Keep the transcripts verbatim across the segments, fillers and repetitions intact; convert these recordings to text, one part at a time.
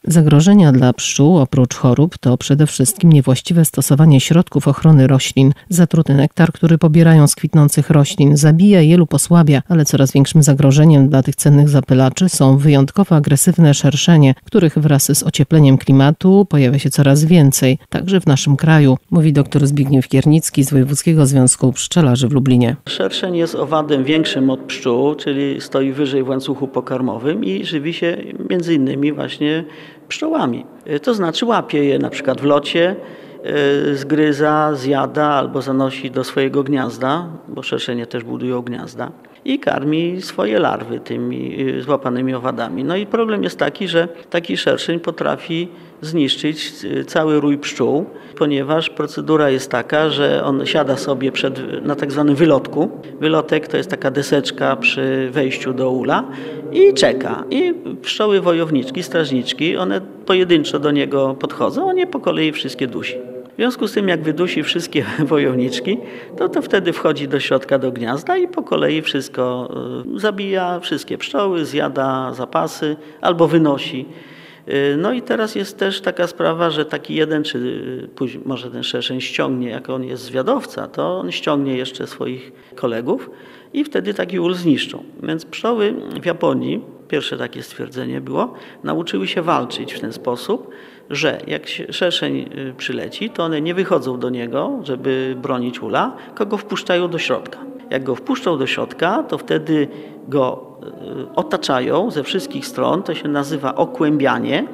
Zagrożenia dla pszczół oprócz chorób to przede wszystkim niewłaściwe stosowanie środków ochrony roślin. Zatruty nektar, który pobierają z kwitnących roślin, zabija je lub osłabia, ale coraz większym zagrożeniem dla tych cennych zapylaczy są wyjątkowo agresywne szerszenie, których wraz z ociepleniem klimatu pojawia się coraz więcej, także w naszym kraju, mówi dr Zbigniew Kiernicki z Wojewódzkiego Związku Pszczelarzy w Lublinie. Szerszeń jest owadem większym od pszczół, czyli stoi wyżej w łańcuchu pokarmowym i żywi się między innymi właśnie pszczołami. To znaczy łapie je na przykład w locie, zgryza, zjada albo zanosi do swojego gniazda, bo szerszenie też budują gniazda i karmi swoje larwy tymi złapanymi owadami. No i problem jest taki, że taki szerszeń potrafi zniszczyć cały rój pszczół, ponieważ procedura jest taka, że on siada sobie przed, na tak zwanym wylotku. Wylotek to jest taka deseczka przy wejściu do ula i czeka. I pszczoły wojowniczki, strażniczki, one pojedynczo do niego podchodzą, on je po kolei wszystkie dusi. W związku z tym, jak wydusi wszystkie wojowniczki, to, to wtedy wchodzi do środka, do gniazda i po kolei wszystko zabija, wszystkie pszczoły, zjada zapasy albo wynosi. No i teraz jest też taka sprawa, że taki jeden, czy później może ten szerszeń ściągnie, jak on jest zwiadowca, to on ściągnie jeszcze swoich kolegów i wtedy taki ul zniszczą. Więc pszczoły w Japonii, pierwsze takie stwierdzenie było, nauczyły się walczyć w ten sposób, że jak szerszeń przyleci, to one nie wychodzą do niego, żeby bronić ula, tylko go wpuszczają do środka. Jak go wpuszczą do środka, to wtedy go otaczają ze wszystkich stron, to się nazywa okłębianie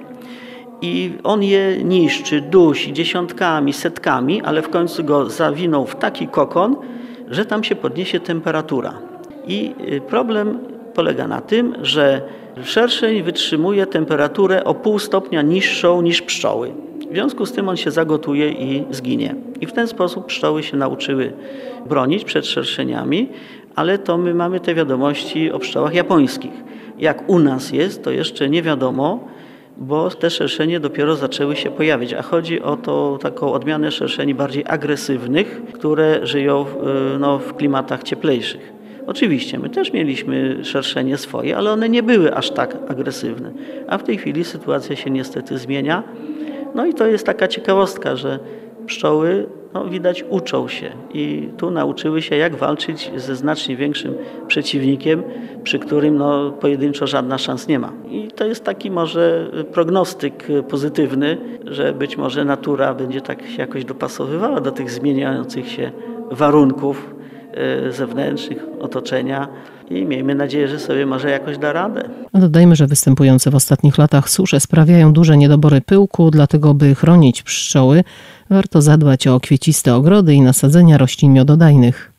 i on je niszczy, dusi dziesiątkami, setkami, ale w końcu go zawiną w taki kokon, że tam się podniesie temperatura. I problem polega na tym, że szerszeń wytrzymuje temperaturę o pół stopnia niższą niż pszczoły. W związku z tym on się zagotuje i zginie. I w ten sposób pszczoły się nauczyły bronić przed szerszeniami, ale to my mamy te wiadomości o pszczołach japońskich. Jak u nas jest, to jeszcze nie wiadomo, bo te szerszenie dopiero zaczęły się pojawiać, a chodzi o to, taką odmianę szerszeni bardziej agresywnych, które żyją w, no, w klimatach cieplejszych. Oczywiście, my też mieliśmy szerszenie swoje, ale one nie były aż tak agresywne. A w tej chwili sytuacja się niestety zmienia. No i to jest taka ciekawostka, że pszczoły, no, widać, uczą się i tu nauczyły się, jak walczyć ze znacznie większym przeciwnikiem, przy którym no, pojedynczo żadna szans nie ma. I to jest taki może prognostyk pozytywny, że być może natura będzie tak się jakoś dopasowywała do tych zmieniających się warunków zewnętrznych, otoczenia i miejmy nadzieję, że sobie może jakoś da radę. Dodajmy, że występujące w ostatnich latach susze sprawiają duże niedobory pyłku, dlatego by chronić pszczoły, warto zadbać o kwieciste ogrody i nasadzenia roślin miododajnych.